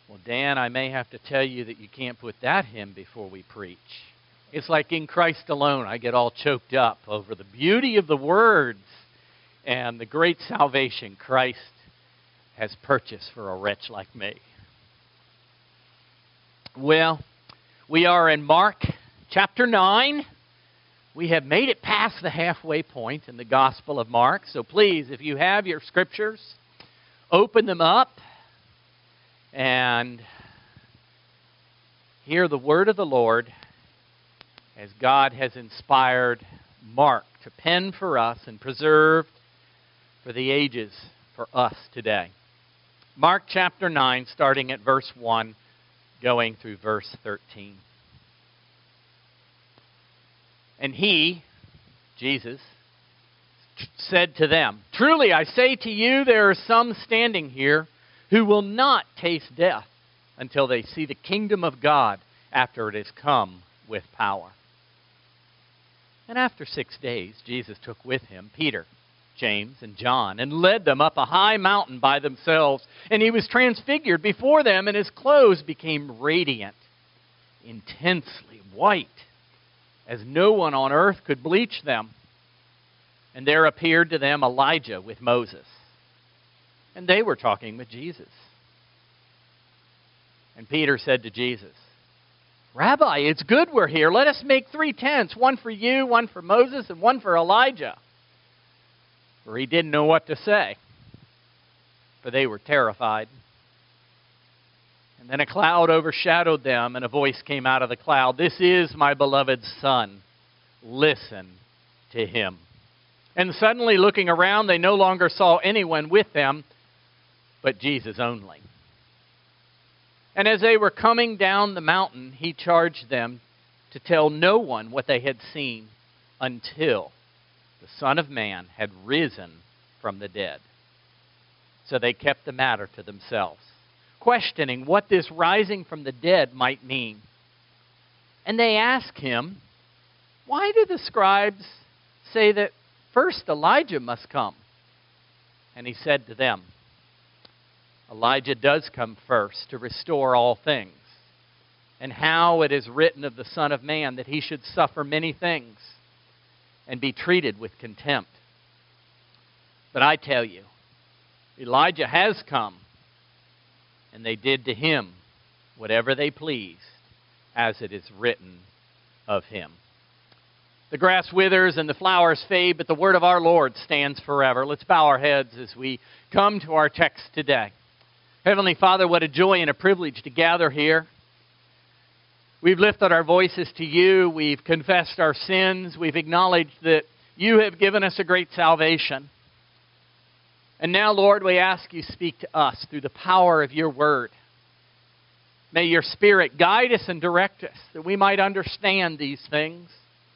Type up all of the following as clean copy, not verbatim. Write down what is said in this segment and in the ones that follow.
Well, Dan, I may have to tell you that you can't put that hymn before we preach. It's like In Christ Alone. I get all choked up over the beauty of the words and the great salvation Christ has purchased for a wretch like me. Well, we are in Mark chapter 9. We have made it past the halfway point in the Gospel of Mark. So please, if you have your scriptures, open them up and hear the word of the Lord as God has inspired Mark to pen for us and preserve for the ages for us today. Mark chapter 9, starting at verse 1, going through verse 13. And he, Jesus, said to them, "Truly I say to you, there are some standing here who will not taste death until they see the kingdom of God after it has come with power." And after 6 days, Jesus took with him Peter, James, and John, and led them up a high mountain by themselves. And he was transfigured before them, and his clothes became radiant, intensely white, as no one on earth could bleach them. And there appeared to them Elijah with Moses. And they were talking with Jesus. And Peter said to Jesus, "Rabbi, it's good we're here. Let us make 3 tents, one for you, one for Moses, and one for Elijah." For he didn't know what to say, for they were terrified. And then a cloud overshadowed them, and a voice came out of the cloud, "This is my beloved Son. Listen to him." And suddenly, looking around, they no longer saw anyone with them, but Jesus only. And as they were coming down the mountain, he charged them to tell no one what they had seen until the Son of Man had risen from the dead. So they kept the matter to themselves, questioning what this rising from the dead might mean. And they asked him, "Why do the scribes say that first Elijah must come?" And he said to them, "Elijah does come first to restore all things. And how it is written of the Son of Man that he should suffer many things and be treated with contempt. But I tell you, Elijah has come, and they did to him whatever they pleased, as it is written of him." The grass withers and the flowers fade, but the word of our Lord stands forever. Let's bow our heads as we come to our text today. Heavenly Father, what a joy and a privilege to gather here. We've lifted our voices to you. We've confessed our sins. We've acknowledged that you have given us a great salvation. And now, Lord, we ask you speak to us through the power of your word. May your Spirit guide us and direct us that we might understand these things.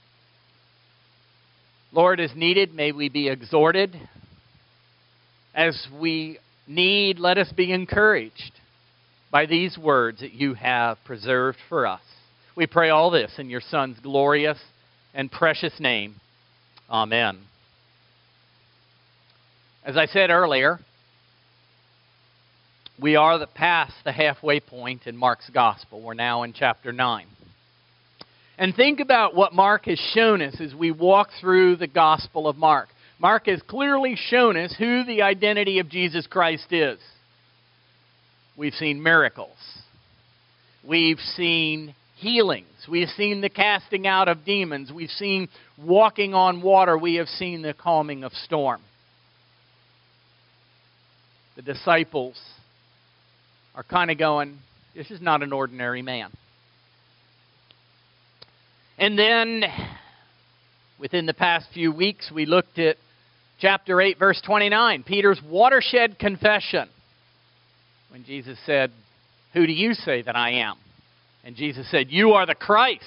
Lord, as needed, may we be exhorted. As we need, let us be encouraged by these words that you have preserved for us. We pray all this in your Son's glorious and precious name. Amen. As I said earlier, we are past the halfway point in Mark's Gospel. We're now in chapter 9. And think about what Mark has shown us as we walk through the Gospel of Mark. Mark has clearly shown us who the identity of Jesus Christ is. We've seen miracles. We've seen healings. We've seen the casting out of demons. We've seen walking on water. We have seen the calming of storm. The disciples are kind of going, this is not an ordinary man. And then, within the past few weeks, we looked at chapter 8, verse 29, Peter's watershed confession. When Jesus said, "Who do you say that I am?" And Jesus said, "You are the Christ.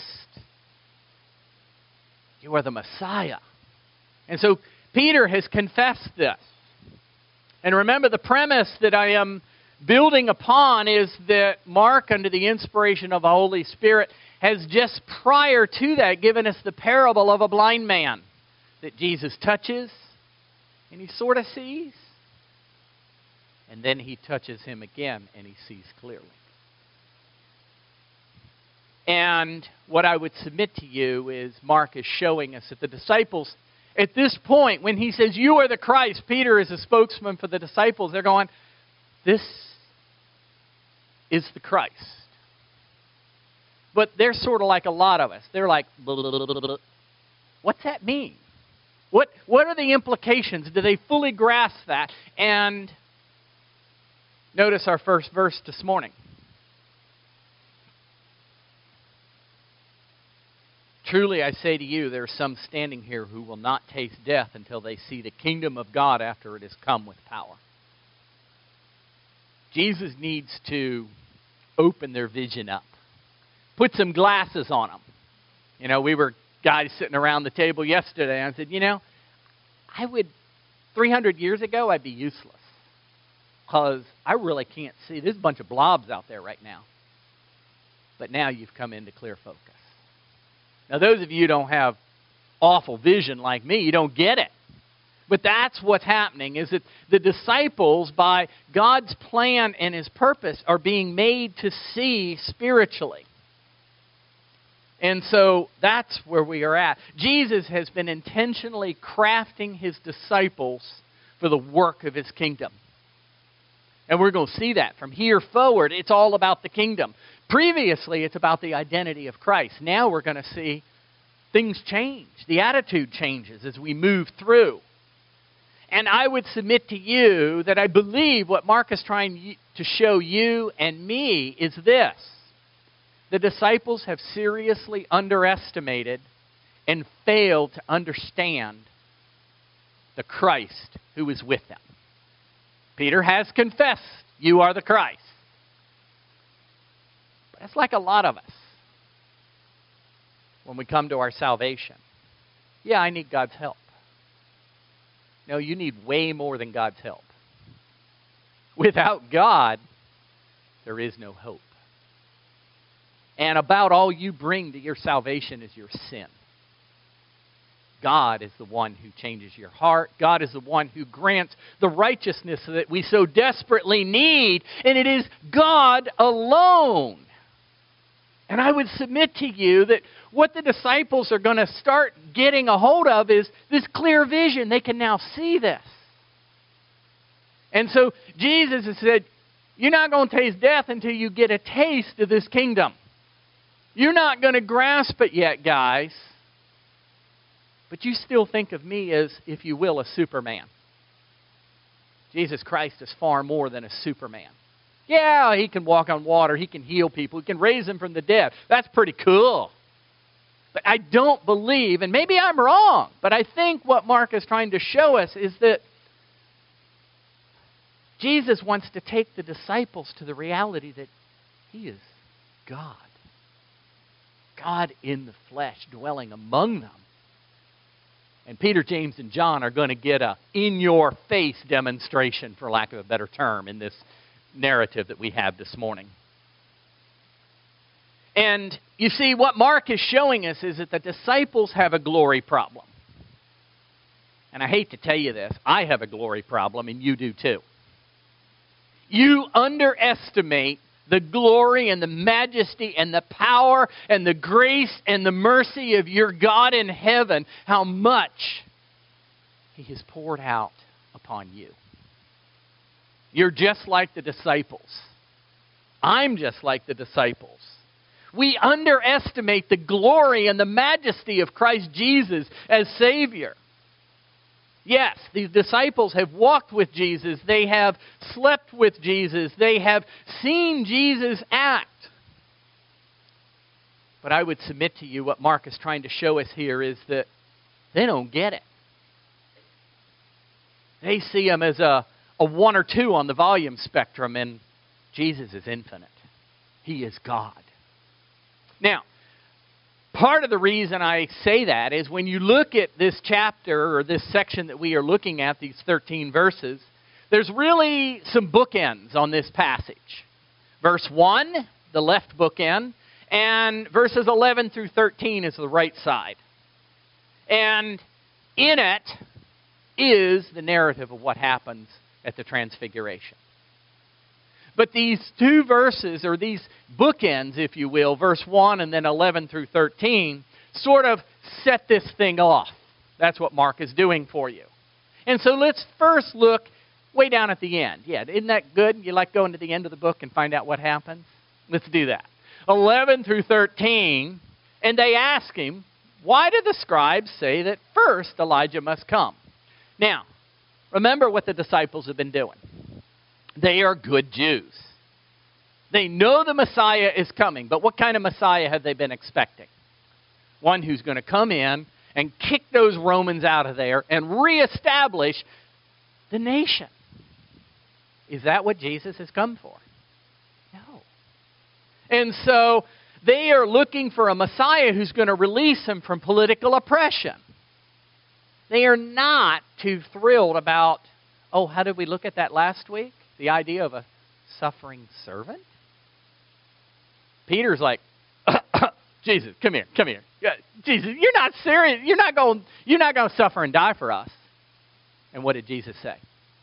You are the Messiah." And so Peter has confessed this. And remember, the premise that I am building upon is that Mark, under the inspiration of the Holy Spirit, has just prior to that given us the parable of a blind man that Jesus touches and he sort of sees. And then he touches him again and he sees clearly. And what I would submit to you is Mark is showing us that the disciples, at this point, when he says, "You are the Christ," Peter is a spokesman for the disciples. They're going, "This is the Christ." But they're sort of like a lot of us. They're like, blah, blah, blah, blah, blah. What's that mean? What are the implications? Do they fully grasp that? And notice our first verse this morning. "Truly I say to you, there are some standing here who will not taste death until they see the kingdom of God after it has come with power." Jesus needs to open their vision up. Put some glasses on them. You know, we were guys sitting around the table yesterday, and I said, 300 years ago, I'd be useless. Because I really can't see. There's a bunch of blobs out there right now. But now you've come into clear focus. Now, those of you who don't have awful vision like me, you don't get it. But that's what's happening, is that the disciples, by God's plan and His purpose, are being made to see spiritually. And so that's where we are at. Jesus has been intentionally crafting His disciples for the work of His kingdom. And we're going to see that. From here forward, it's all about the kingdom. Previously, it's about the identity of Christ. Now we're going to see things change. The attitude changes as we move through. And I would submit to you that I believe what Mark is trying to show you and me is this. The disciples have seriously underestimated and failed to understand the Christ who is with them. Peter has confessed, "You are the Christ." But it's like a lot of us when we come to our salvation. Yeah, I need God's help. No, you need way more than God's help. Without God, there is no hope. And about all you bring to your salvation is your sin. God is the one who changes your heart. God is the one who grants the righteousness that we so desperately need. And it is God alone. And I would submit to you that what the disciples are going to start getting a hold of is this clear vision. They can now see this. And so Jesus has said, you're not going to taste death until you get a taste of this kingdom. You're not going to grasp it yet, guys. But you still think of me as, if you will, a Superman. Jesus Christ is far more than a Superman. Yeah, He can walk on water. He can heal people. He can raise them from the dead. That's pretty cool. But I don't believe, and maybe I'm wrong, but I think what Mark is trying to show us is that Jesus wants to take the disciples to the reality that He is God. God in the flesh, dwelling among them. And Peter, James, and John are going to get a in-your-face demonstration, for lack of a better term, in this narrative that we have this morning. And you see, what Mark is showing us is that the disciples have a glory problem. And I hate to tell you this, I have a glory problem, and you do too. You underestimate the glory and the majesty and the power and the grace and the mercy of your God in heaven, how much He has poured out upon you. You're just like the disciples. I'm just like the disciples. We underestimate the glory and the majesty of Christ Jesus as Savior. Yes, these disciples have walked with Jesus. They have slept with Jesus. They have seen Jesus act. But I would submit to you what Mark is trying to show us here is that they don't get it. They see Him as a 1 or 2 on the volume spectrum, and Jesus is infinite. He is God. Now, part of the reason I say that is when you look at this chapter or this section that we are looking at, these 13 verses, there's really some bookends on this passage. Verse 1, the left bookend, and verses 11 through 13 is the right side. And in it is the narrative of what happens at the Transfiguration. But these two verses, or these bookends, if you will, verse 1 and then 11 through 13, sort of set this thing off. That's what Mark is doing for you. And so let's first look way down at the end. Yeah, isn't that good? You like going to the end of the book and find out what happens? Let's do that. 11 through 13, and they ask him, why do the scribes say that first Elijah must come? Now, remember what the disciples have been doing. They are good Jews. They know the Messiah is coming, but what kind of Messiah have they been expecting? One who's going to come in and kick those Romans out of there and reestablish the nation. Is that what Jesus has come for? No. And so they are looking for a Messiah who's going to release them from political oppression. They are not too thrilled about, how did we look at that last week? The idea of a suffering servant? Peter's like, Jesus, come here. Jesus, you're not serious. You're not going to suffer and die for us. And what did Jesus say?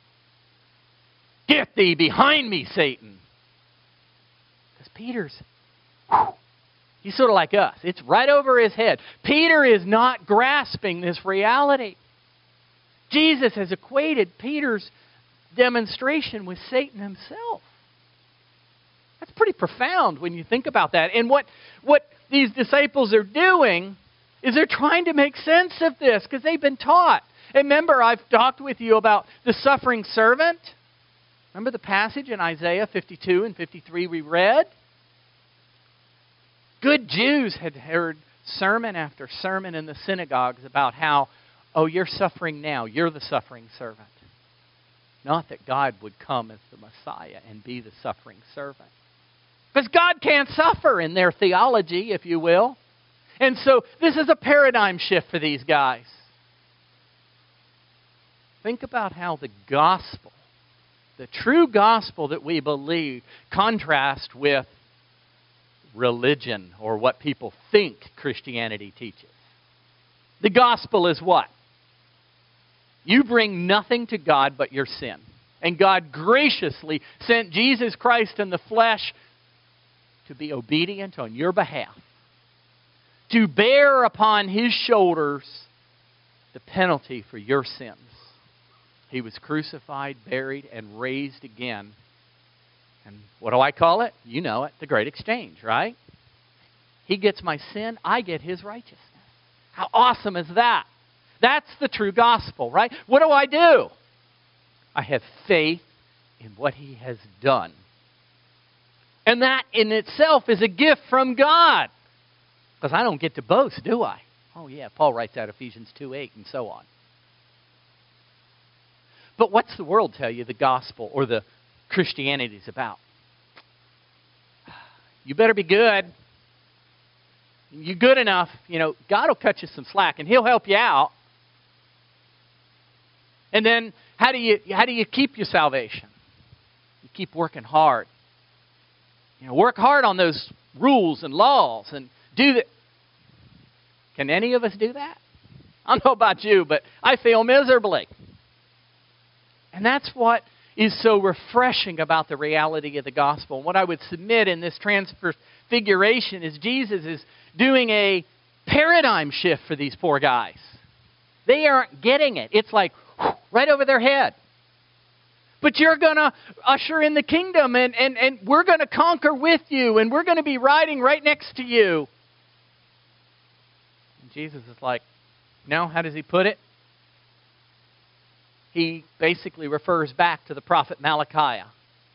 Get thee behind me, Satan. Because Peter's, he's sort of like us. It's right over his head. Peter is not grasping this reality. Jesus has equated Peter's demonstration with Satan himself. That's pretty profound when you think about that. And what these disciples are doing is they're trying to make sense of this because they've been taught. And remember, I've talked with you about the suffering servant. Remember the passage in Isaiah 52 and 53 we read? Good Jews had heard sermon after sermon in the synagogues about how, you're suffering now. You're the suffering servant. Not that God would come as the Messiah and be the suffering servant. Because God can't suffer in their theology, if you will. And so this is a paradigm shift for these guys. Think about how the gospel, the true gospel that we believe, contrasts with religion or what people think Christianity teaches. The gospel is what? You bring nothing to God but your sin. And God graciously sent Jesus Christ in the flesh to be obedient on your behalf. To bear upon His shoulders the penalty for your sins. He was crucified, buried, and raised again. And what do I call it? You know it, the great exchange, right? He gets my sin, I get His righteousness. How awesome is that? That's the true gospel, right? What do? I have faith in what He has done. And that in itself is a gift from God. Because I don't get to boast, do I? Oh yeah, Paul writes out Ephesians 2:8 and so on. But what's the world tell you the gospel or the Christianity is about? You better be good. You're good enough. God will cut you some slack and He'll help you out. And then how do you keep your salvation? You keep working hard. Work hard on those rules and laws and do that. Can any of us do that? I don't know about you, but I fail miserably. And that's what is so refreshing about the reality of the gospel. And what I would submit in this transfiguration is Jesus is doing a paradigm shift for these poor guys. They aren't getting it. It's like right over their head. But you're going to usher in the kingdom and we're going to conquer with you and we're going to be riding right next to you. And Jesus is like, no, how does He put it? He basically refers back to the prophet Malachi.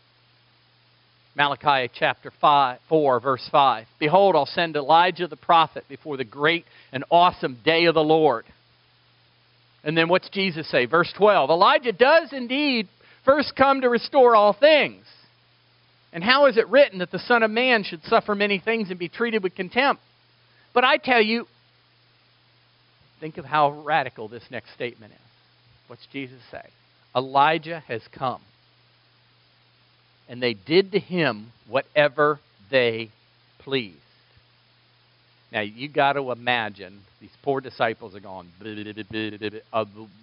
Malachi chapter 4, verse 5. Behold, I'll send Elijah the prophet before the great and awesome day of the Lord. And then what's Jesus say? Verse 12. Elijah does indeed first come to restore all things. And how is it written that the Son of Man should suffer many things and be treated with contempt? But I tell you, think of how radical this next statement is. What's Jesus say? Elijah has come. And they did to him whatever they pleased. Now, you got to imagine these poor disciples are going,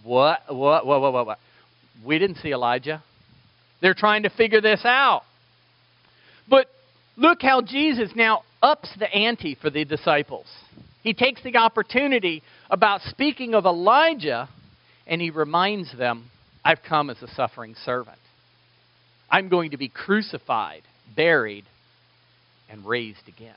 what? We didn't see Elijah. They're trying to figure this out. But look how Jesus now ups the ante for the disciples. He takes the opportunity about speaking of Elijah, and he reminds them, I've come as a suffering servant. I'm going to be crucified, buried, and raised again.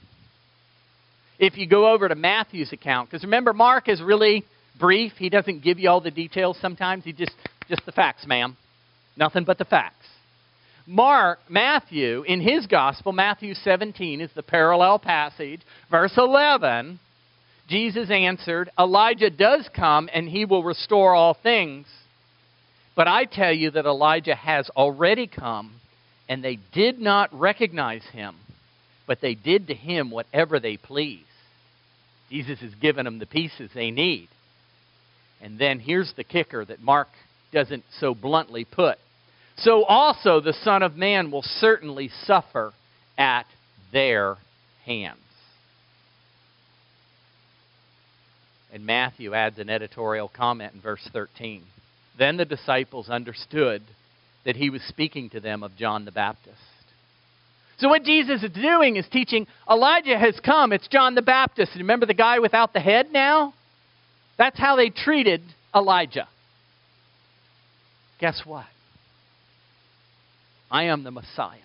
If you go over to Matthew's account, because remember, Mark is really brief. He doesn't give you all the details sometimes. He just the facts, ma'am. Nothing but the facts. Matthew, in his gospel, Matthew 17 is the parallel passage. Verse 11, Jesus answered, Elijah does come and he will restore all things. But I tell you that Elijah has already come, and they did not recognize him, but they did to him whatever they pleased. Jesus has given them the pieces they need. And then here's the kicker that Mark doesn't so bluntly put. So also the Son of Man will certainly suffer at their hands. And Matthew adds an editorial comment in verse 13. Then the disciples understood that he was speaking to them of John the Baptist. So what Jesus is doing is teaching, Elijah has come, it's John the Baptist. Remember the guy without the head now? That's how they treated Elijah. Guess what? I am the Messiah.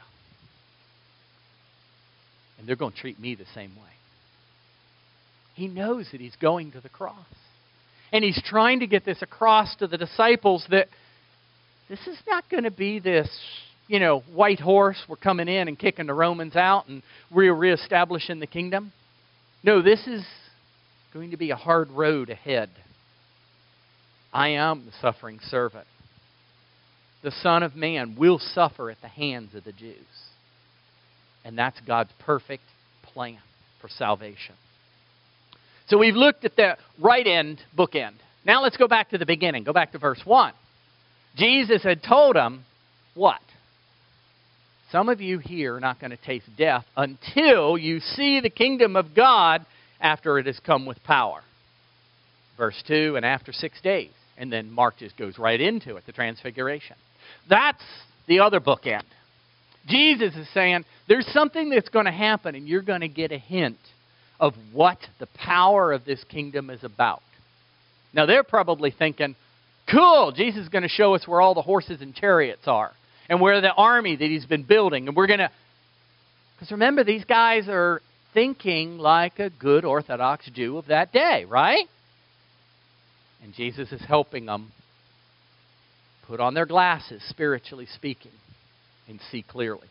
And they're going to treat me the same way. He knows that he's going to the cross. And he's trying to get this across to the disciples that this is not going to be this, white horse. We're coming in and kicking the Romans out and we're reestablishing the kingdom. No, this is going to be a hard road ahead. I am the suffering servant. The Son of Man will suffer at the hands of the Jews. And that's God's perfect plan for salvation. So we've looked at the right end, bookend. Now let's go back to the beginning. Go back to verse 1. Jesus had told them, what? Some of you here are not going to taste death until you see the kingdom of God after it has come with power. Verse 2, and after 6 days. And then Mark just goes right into it, the transfiguration. That's the other bookend. Jesus is saying, there's something that's going to happen, and you're going to get a hint of what the power of this kingdom is about. Now, they're probably thinking, cool, Jesus is going to show us where all the horses and chariots are, and where the army that he's been building, and we're going to... Because remember, these guys are thinking like a good Orthodox Jew of that day, right? And Jesus is helping them put on their glasses, spiritually speaking, and see clearly.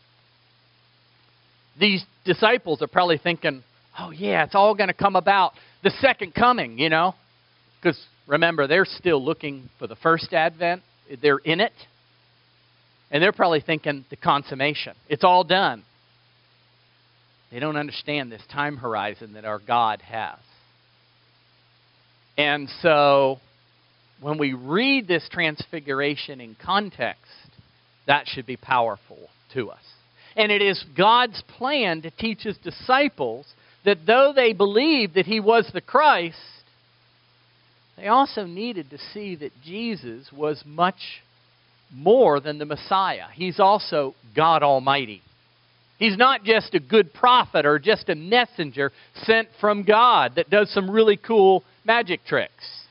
These disciples are probably thinking, oh yeah, it's all going to come about the second coming, Because remember, they're still looking for the first advent. They're in it. And they're probably thinking the consummation. It's all done. They don't understand this time horizon that our God has. And so, when we read this transfiguration in context, that should be powerful to us. And it is God's plan to teach his disciples that though they believed that he was the Christ, they also needed to see that Jesus was much more than the Messiah. He's also God Almighty. He's not just a good prophet or just a messenger sent from God that does some really cool magic tricks.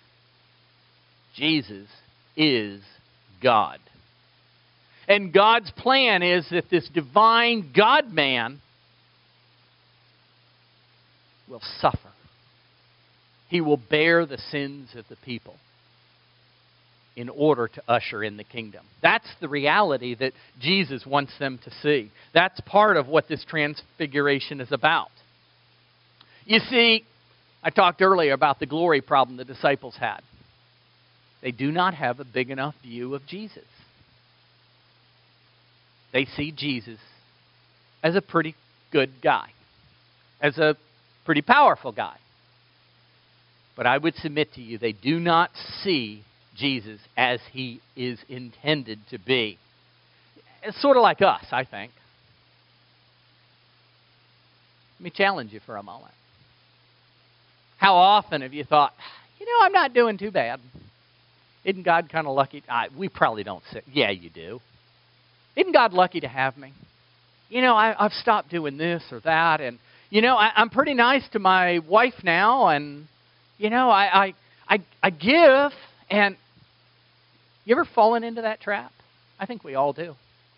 Jesus is God. And God's plan is that this divine God-man will suffer. He will bear the sins of the people in order to usher in the kingdom. That's the reality that Jesus wants them to see. That's part of what this transfiguration is about. You see, I talked earlier about the glory problem the disciples had. They do not have a big enough view of Jesus. They see Jesus as a pretty good guy, as a pretty powerful guy. But I would submit to you, they do not see Jesus as he is intended to be. It's sort of like us, I think. Let me challenge you for a moment. How often have you thought, I'm not doing too bad? Isn't God kind of lucky? We probably don't say, yeah, you do. Isn't God lucky to have me? I've stopped doing this or that, and I'm pretty nice to my wife now, and I give. And you ever fallen into that trap? I think we all do.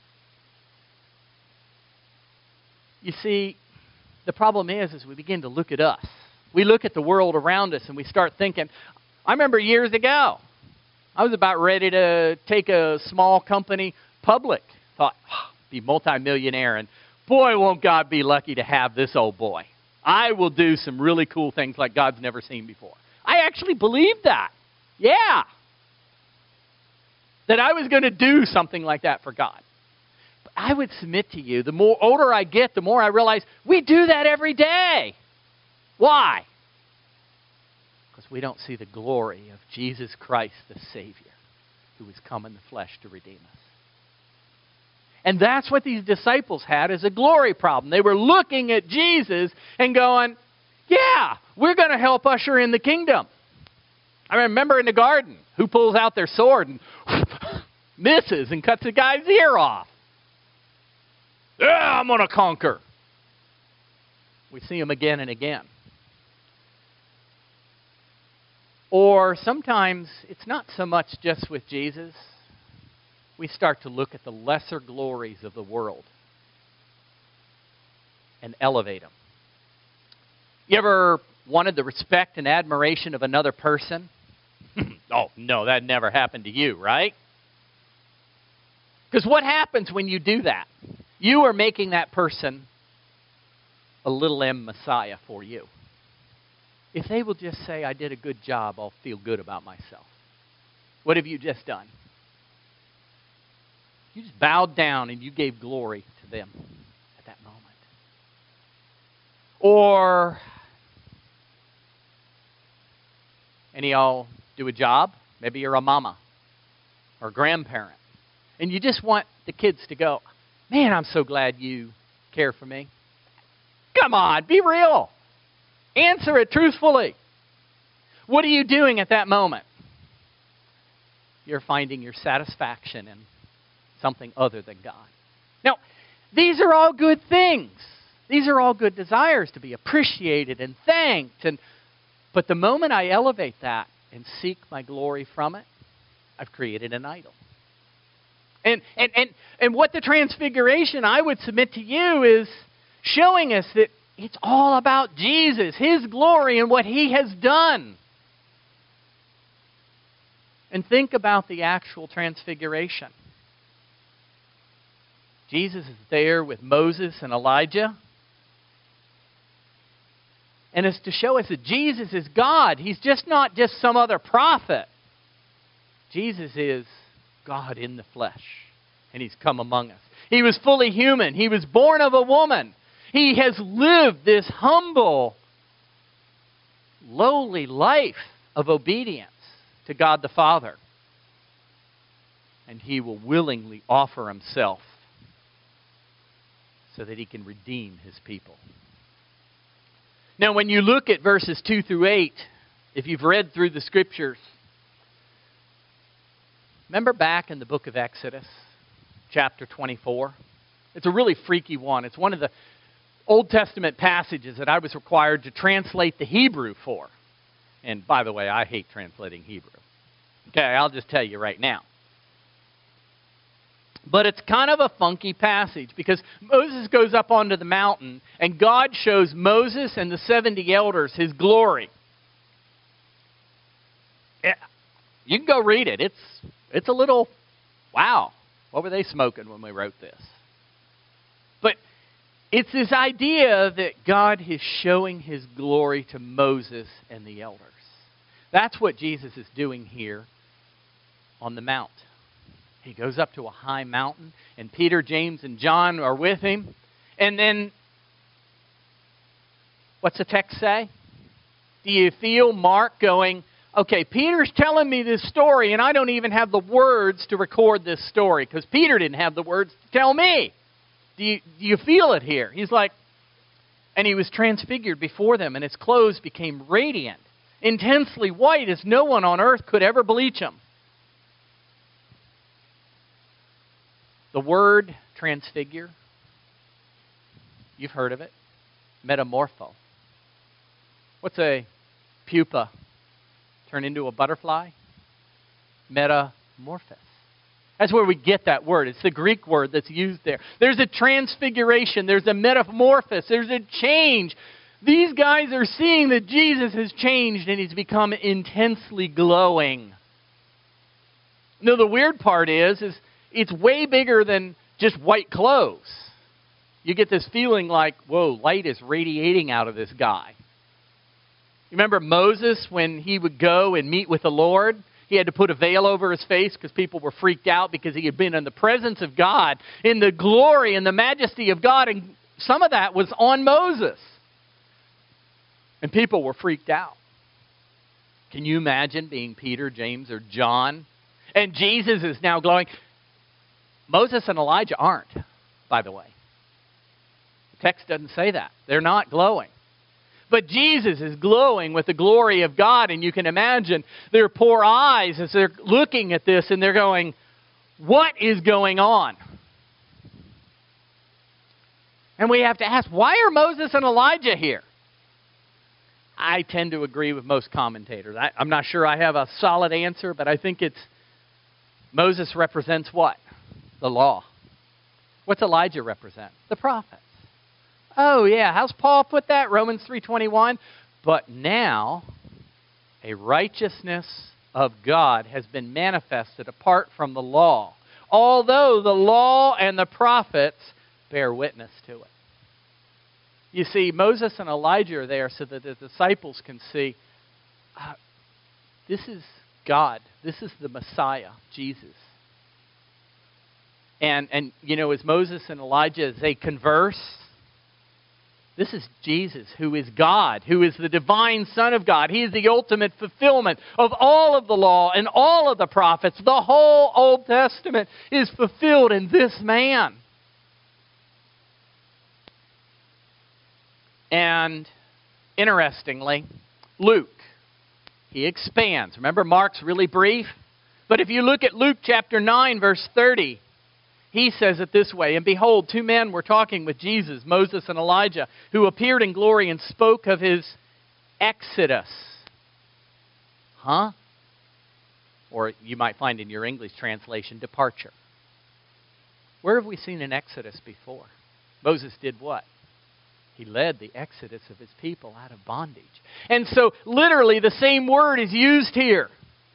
You see, the problem is we begin to look at us. We look at the world around us and we start thinking. I remember years ago, I was about ready to take a small company public. Thought, be multimillionaire, and boy, won't God be lucky to have this old boy. I will do some really cool things like God's never seen before. I actually believed that. Yeah. That I was going to do something like that for God. But I would submit to you, the more older I get, the more I realize we do that every day. Why? Because we don't see the glory of Jesus Christ, the Savior, who has come in the flesh to redeem us. And that's what these disciples had as a glory problem. They were looking at Jesus and going, yeah, we're going to help usher in the kingdom. I remember in the garden, who pulls out their sword and misses and cuts a guy's ear off? Yeah, I'm going to conquer. We see him again and again. Or sometimes it's not so much just with Jesus. We start to look at the lesser glories of the world and elevate them. You ever wanted the respect and admiration of another person? Oh, no, that never happened to you, right? Because what happens when you do that? You are making that person a little M Messiah for you. If they will just say, I did a good job, I'll feel good about myself. What have you just done? You just bowed down and you gave glory to them at that moment. Or any of y'all do a job. Maybe you're a mama or a grandparent. And you just want the kids to go, man, I'm so glad you care for me. Come on, be real. Answer it truthfully. What are you doing at that moment? You're finding your satisfaction in something other than God. Now, these are all good things. These are all good desires to be appreciated and thanked. But the moment I elevate that and seek my glory from it, I've created an idol. And what the Transfiguration, I would submit to you, is showing us that it's all about Jesus, His glory, and what He has done. And think about the actual Transfiguration. Jesus is there with Moses and Elijah. And it's to show us that Jesus is God. He's not just some other prophet. Jesus is God in the flesh. And He's come among us. He was fully human. He was born of a woman. He has lived this humble, lowly life of obedience to God the Father. And He will willingly offer Himself so that He can redeem His people. Now, when you look at verses 2 through 8, if you've read through the Scriptures, remember back in the book of Exodus, chapter 24? It's a really freaky one. It's one of the Old Testament passages that I was required to translate the Hebrew for. And by the way, I hate translating Hebrew. Okay, I'll just tell you right now. But it's kind of a funky passage because Moses goes up onto the mountain and God shows Moses and the 70 elders His glory. You can go read it. It's a little, wow, what were they smoking when we wrote this? But it's this idea that God is showing His glory to Moses and the elders. That's what Jesus is doing here on the Mount. He goes up to a high mountain, and Peter, James, and John are with Him. And then, what's the text say? Do you feel Mark going, okay, Peter's telling me this story, and I don't even have the words to record this story, because Peter didn't have the words to tell me. Do you feel it here? He's like, and He was transfigured before them, and His clothes became radiant, intensely white, as no one on earth could ever bleach them. The word transfigure You've heard of it. Metamorpho. What's a pupa turn into a butterfly? Metamorphosis. That's where we get that word. It's the Greek word that's used there. There's a transfiguration. There's a metamorphosis. There's a change. These guys are seeing that Jesus has changed and he's become intensely glowing. Now, the weird part is it's way bigger than just white clothes. You get this feeling like, whoa, light is radiating out of this guy. You remember Moses when he would go and meet with the Lord? He had to put a veil over his face because people were freaked out because he had been in the presence of God, in the glory and the majesty of God, and some of that was on Moses. And people were freaked out. Can you imagine being Peter, James, or John? And Jesus is now glowing. Moses and Elijah aren't, by the way. The text doesn't say that. They're not glowing. But Jesus is glowing with the glory of God, and you can imagine their poor eyes as they're looking at this, and they're going, what is going on? And we have to ask, why are Moses and Elijah here? I tend to agree with most commentators. I'm not sure I have a solid answer, but I think it's Moses represents what? The law. What's Elijah represent? The prophets. Oh, yeah. How's Paul put that? Romans 3:21. But now, a righteousness of God has been manifested apart from the law, although the law and the prophets bear witness to it. You see, Moses and Elijah are there so that the disciples can see, this is God. This is the Messiah, Jesus. And you know, as Moses and Elijah, as they converse, this is Jesus, who is God, who is the divine Son of God. He is the ultimate fulfillment of all of the law and all of the prophets. The whole Old Testament is fulfilled in this man. And interestingly, Luke, he expands. Remember, Mark's really brief? But if you look at Luke chapter 9, verse 30, he says it this way, and behold, two men were talking with Jesus, Moses and Elijah, who appeared in glory and spoke of his exodus. Huh? Or you might find in your English translation, departure. Where have we seen an exodus before? Moses did what? He led the exodus of his people out of bondage. And so, literally, the same word is used here.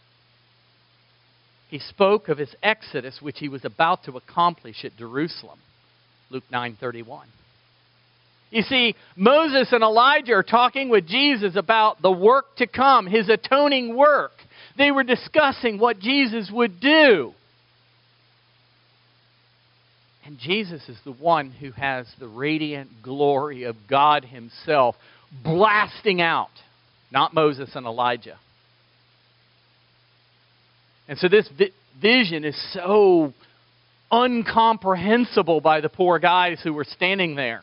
He spoke of his exodus, which he was about to accomplish at Jerusalem. Luke 9:31. You see, Moses and Elijah are talking with Jesus about the work to come, his atoning work. They were discussing what Jesus would do. And Jesus is the one who has the radiant glory of God himself blasting out, not Moses and Elijah. And so this vision is so incomprehensible by the poor guys who were standing there.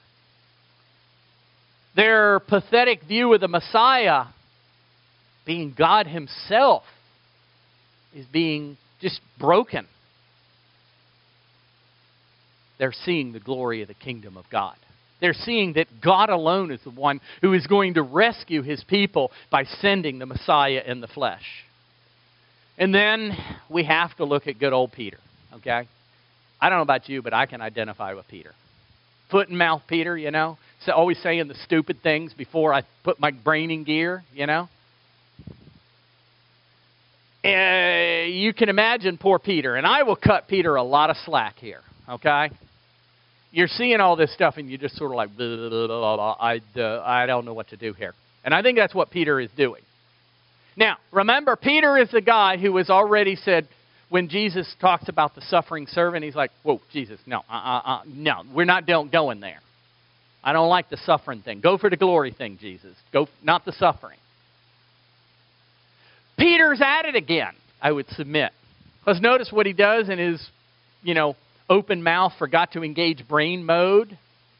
Their pathetic view of the Messiah, being God himself, is being just broken. They're seeing the glory of the kingdom of God. They're seeing that God alone is the one who is going to rescue his people by sending the Messiah in the flesh. And then we have to look at good old Peter, okay? I don't know about you, but I can identify with Peter. Foot and mouth Peter, you know? So always saying the stupid things before I put my brain in gear, you know? You can imagine poor Peter, and I will cut Peter a lot of slack here, okay? You're seeing all this stuff, and you're just sort of like, blah, blah, blah, blah, blah, I don't know what to do here. And I think that's what Peter is doing. Now, remember, Peter is the guy who has already said, when Jesus talks about the suffering servant, he's like, whoa, Jesus, no, we're not going there. I don't like the suffering thing. Go for the glory thing, Jesus. Go, not the suffering. Peter's at it again, I would submit. Because notice what he does in his, open mouth, forgot to engage brain mode.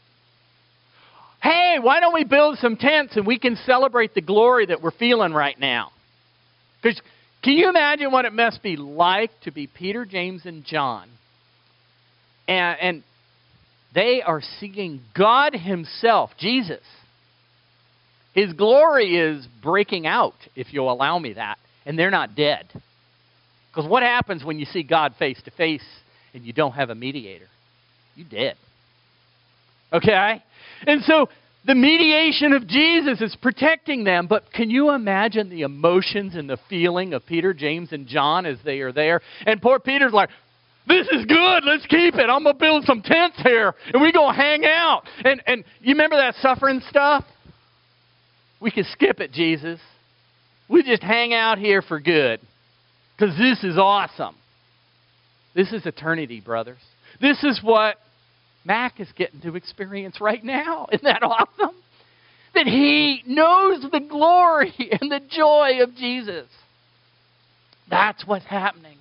Hey, why don't we build some tents and we can celebrate the glory that we're feeling right now? Because can you imagine what it must be like to be Peter, James, and John? And They are seeing God himself, Jesus. His glory is breaking out, if you'll allow me that, and they're not dead. Because what happens when you see God face to face and you don't have a mediator? You're dead. Okay? And so the mediation of Jesus is protecting them, but can you imagine the emotions and the feeling of Peter, James, and John as they are there? And poor Peter's like, this is good, let's keep it. I'm going to build some tents here, and we're going to hang out. And you remember that suffering stuff? We can skip it, Jesus. We just hang out here for good, because this is awesome. This is eternity, brothers. This is what Mac is getting to experience right now. Isn't that awesome? That he knows the glory and the joy of Jesus. That's what's happening.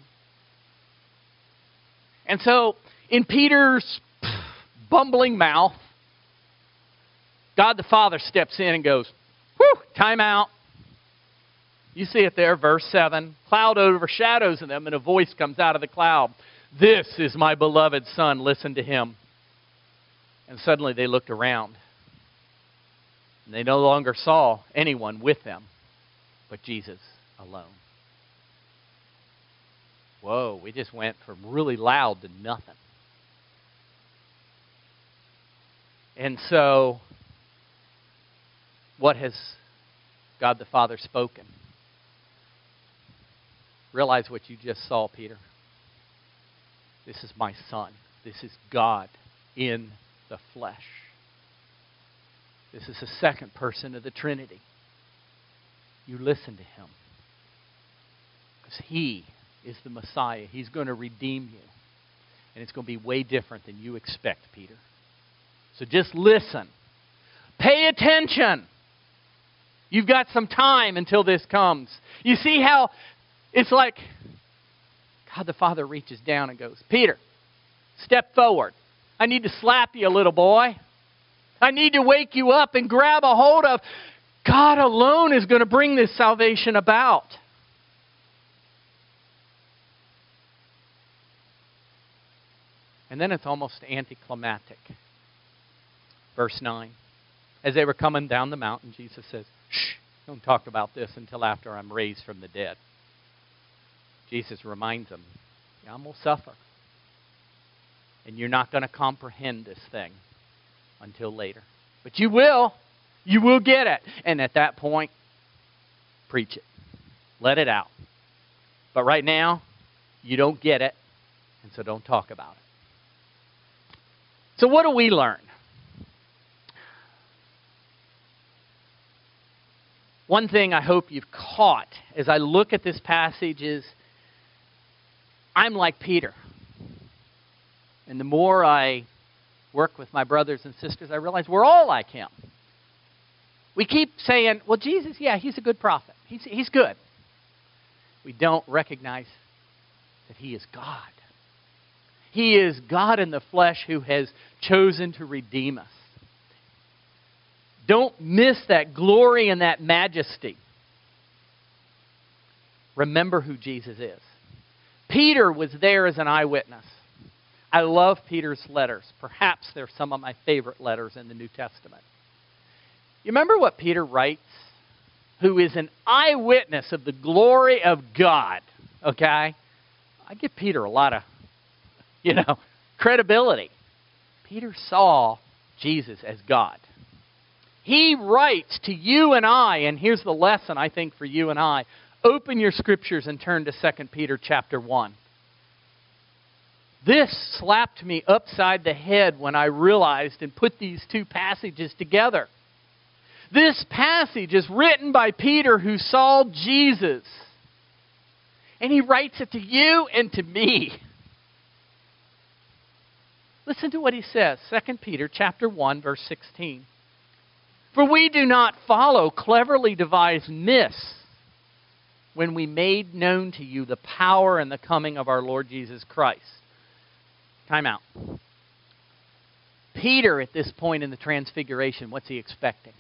And so, in Peter's bumbling mouth, God the Father steps in and goes, whew, time out. You see it there, verse 7. Cloud overshadows them, and a voice comes out of the cloud. This is my beloved Son, listen to him. And suddenly they looked around, and they no longer saw anyone with them, but Jesus alone. Whoa, we just went from really loud to nothing. And so, what has God the Father spoken? Realize what you just saw, Peter. This is my Son. This is God in the flesh. This is the second person of the Trinity. You listen to him. Because he is the Messiah. He's going to redeem you. And it's going to be way different than you expect, Peter. So just listen. Pay attention. You've got some time until this comes. You see how it's like God the Father reaches down and goes, Peter, step forward. I need to slap you, little boy. I need to wake you up and grab a hold of. God alone is going to bring this salvation about. And then it's almost anticlimactic. Verse 9. As they were coming down the mountain, Jesus says, shh, don't talk about this until after I'm raised from the dead. Jesus reminds them, yeah, I'm going to suffer. And you're not going to comprehend this thing until later. But you will. You will get it. And at that point, preach it. Let it out. But right now, you don't get it, and so don't talk about it. So what do we learn? One thing I hope you've caught as I look at this passage is I'm like Peter. And the more I work with my brothers and sisters, I realize we're all like him. We keep saying, well, Jesus, yeah, he's a good prophet. He's good. We don't recognize that he is God. He is God in the flesh who has chosen to redeem us. Don't miss that glory and that majesty. Remember who Jesus is. Peter was there as an eyewitness. I love Peter's letters. Perhaps they're some of my favorite letters in the New Testament. You remember what Peter writes? Who is an eyewitness of the glory of God. Okay? I give Peter a lot of, credibility. Peter saw Jesus as God. He writes to you and I, and here's the lesson I think for you and I. Open your scriptures and turn to 2 Peter chapter 1. This slapped me upside the head when I realized and put these two passages together. This passage is written by Peter who saw Jesus. And he writes it to you and to me. Listen to what he says, 2 Peter chapter 1, verse 16. For we do not follow cleverly devised myths when we made known to you the power and the coming of our Lord Jesus Christ. Time out. Peter, at this point in the Transfiguration, what's he expecting?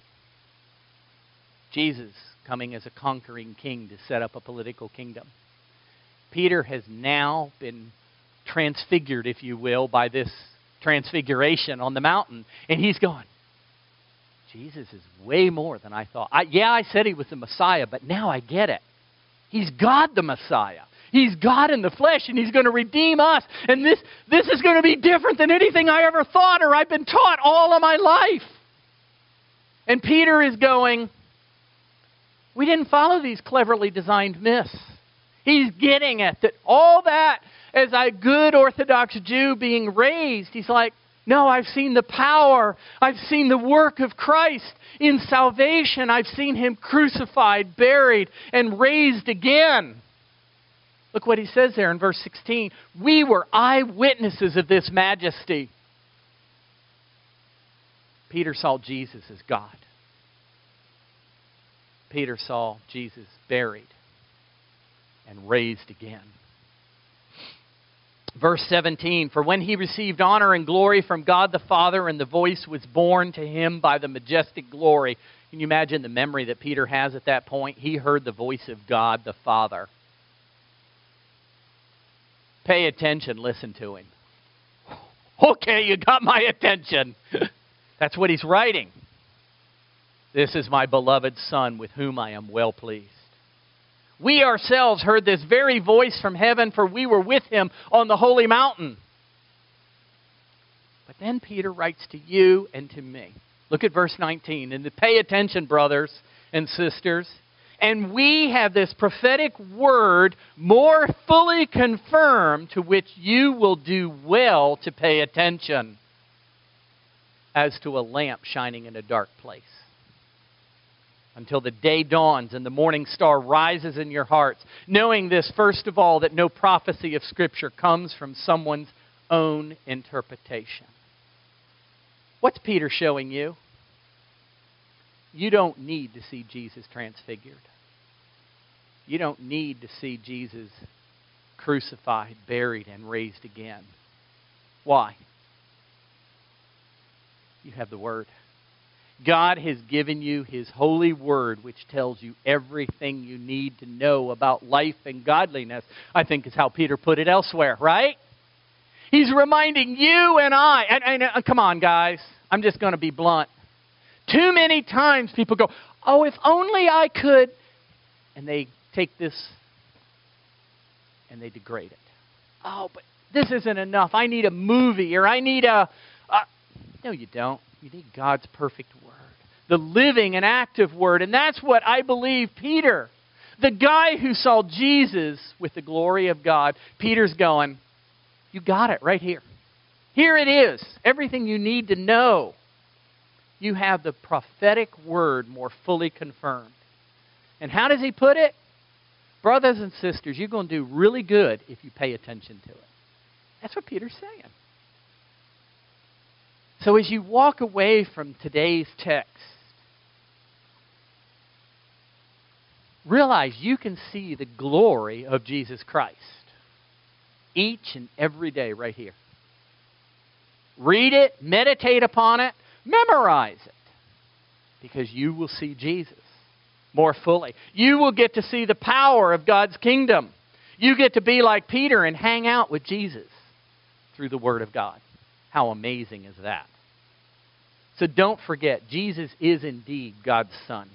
Jesus coming as a conquering king to set up a political kingdom. Peter has now been transfigured, if you will, by this Transfiguration on the mountain. And he's going, Jesus is way more than I thought. I said he was the Messiah, but now I get it. He's God the Messiah. He's God in the flesh, and he's going to redeem us. And this is going to be different than anything I ever thought or I've been taught all of my life. And Peter is going, we didn't follow these cleverly designed myths. He's getting at that all that as a good Orthodox Jew being raised. He's like, no, I've seen the power. I've seen the work of Christ in salvation. I've seen him crucified, buried, and raised again. Look what he says there in verse 16. We were eyewitnesses of this majesty. Peter saw Jesus as God. Peter saw Jesus buried and raised again. Verse 17, for when he received honor and glory from God the Father, and the voice was borne to him by the majestic glory. Can you imagine the memory that Peter has at that point? He heard the voice of God the Father. Pay attention, listen to him. Okay, you got my attention. That's what he's writing. This is my beloved Son, with whom I am well pleased. We ourselves heard this very voice from heaven, for we were with him on the holy mountain. But then Peter writes to you and to me. Look at verse 19. And pay attention, brothers and sisters. And we have this prophetic word more fully confirmed, to which you will do well to pay attention, as to a lamp shining in a dark place, until the day dawns and the morning star rises in your hearts, knowing this, first of all, that no prophecy of Scripture comes from someone's own interpretation. What's Peter showing you? You don't need to see Jesus transfigured. You don't need to see Jesus crucified, buried, and raised again. Why? You have the Word. God has given you His holy Word, which tells you everything you need to know about life and godliness. I think is how Peter put it elsewhere, right? He's reminding you and I, and come on, guys, I'm just going to be blunt. Too many times people go, oh, if only I could, and they take this and they degrade it. Oh, but this isn't enough. I need a movie, or I need a... No, you don't. You need God's perfect Word. The living and active Word. And that's what I believe Peter, the guy who saw Jesus with the glory of God, Peter's going, you got it right here. Here it is. Everything you need to know. You have the prophetic Word more fully confirmed. And how does he put it? Brothers and sisters, you're going to do really good if you pay attention to it. That's what Peter's saying. So as you walk away from today's text, realize you can see the glory of Jesus Christ each and every day right here. Read it, meditate upon it, memorize it, because you will see Jesus more fully. You will get to see the power of God's kingdom. You get to be like Peter and hang out with Jesus through the Word of God. How amazing is that? So don't forget, Jesus is indeed God's Son.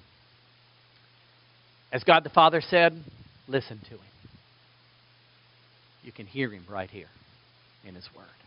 As God the Father said, listen to Him. You can hear Him right here in His Word.